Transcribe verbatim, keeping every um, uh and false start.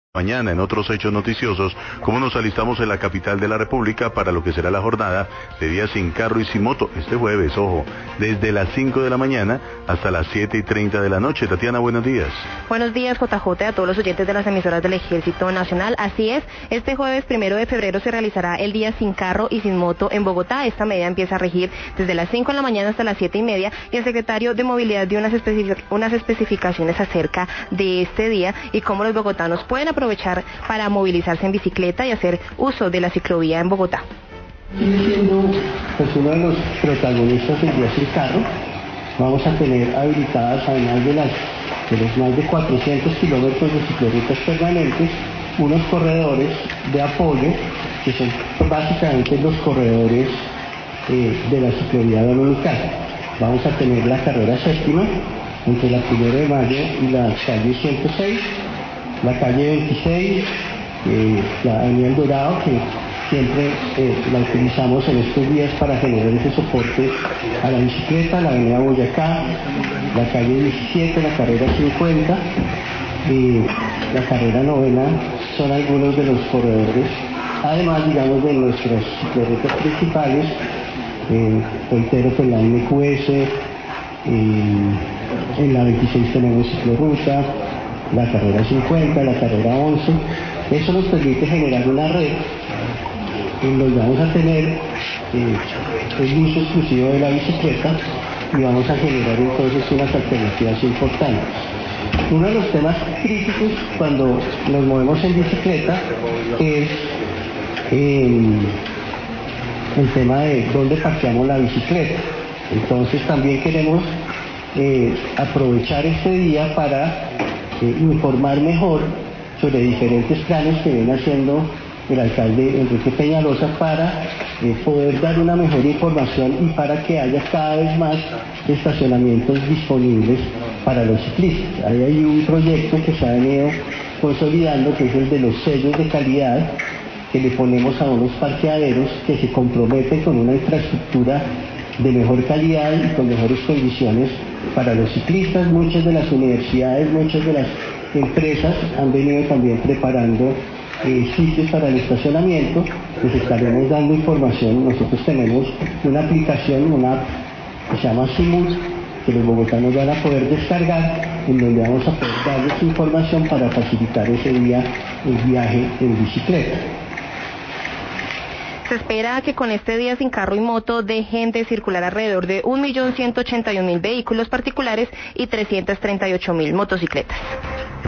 Mañana en otros hechos noticiosos, cómo nos alistamos en la capital de la República para lo que será la jornada de día sin carro y sin moto, este jueves, ojo, desde las cinco de la mañana hasta las siete y treinta de la noche. Tatiana, buenos días. Buenos días, J J, a todos los oyentes de las emisoras del Ejército Nacional. Así es, este jueves primero de febrero se realizará el día sin carro y sin moto en Bogotá. Esta medida empieza a regir desde las cinco de la mañana hasta las siete y media, y el secretario de Movilidad dio unas, especific unas especificaciones acerca de este día y cómo los bogotanos pueden aprovechar aprovechar para movilizarse en bicicleta y hacer uso de la ciclovía en Bogotá. Siendo pues uno de los protagonistas del día sin carro, vamos a tener habilitadas, además de, las, de los más de cuatrocientos kilómetros de ciclorrutas permanentes, unos corredores de apoyo que son básicamente los corredores eh, de la ciclovía dominical. Vamos a tener la carrera séptima entre la primera de mayo y la calle ciento seis, la calle veintiséis, eh, la avenida El Dorado, que siempre eh, la utilizamos en estos días para generar ese soporte a la bicicleta, la avenida Boyacá, la calle diecisiete, la carrera cincuenta, y la carrera novena, son algunos de los corredores, además, digamos, de nuestras ciclorrutas principales. Eh, reitero, pues la M Q S, eh, en la veintiséis tenemos ciclorruta, la carrera cincuenta, la carrera once. Eso nos permite generar una red en donde vamos a tener eh, el uso exclusivo de la bicicleta y vamos a generar entonces unas alternativas importantes. Uno de los temas críticos cuando nos movemos en bicicleta es eh, el tema de dónde parqueamos la bicicleta. Entonces también queremos eh, aprovechar este día para Eh, informar mejor sobre diferentes planes que viene haciendo el alcalde Enrique Peñalosa para eh, poder dar una mejor información y para que haya cada vez más estacionamientos disponibles para los ciclistas. Ahí hay un proyecto que se ha venido consolidando, que es el de los sellos de calidad, que le ponemos a unos parqueaderos que se comprometen con una infraestructura de mejor calidad y con mejores condiciones para los ciclistas. Muchas de las universidades, muchas de las empresas han venido también preparando eh, sitios para el estacionamiento. Les estaremos dando información. Nosotros tenemos una aplicación, una app que se llama Simul, que los bogotanos van a poder descargar, en donde vamos a poder darles información para facilitar ese día el viaje en bicicleta. Se espera que con este día sin carro y moto dejen de circular alrededor de un millón ciento ochenta y un mil vehículos particulares y trescientas treinta y ocho mil motocicletas.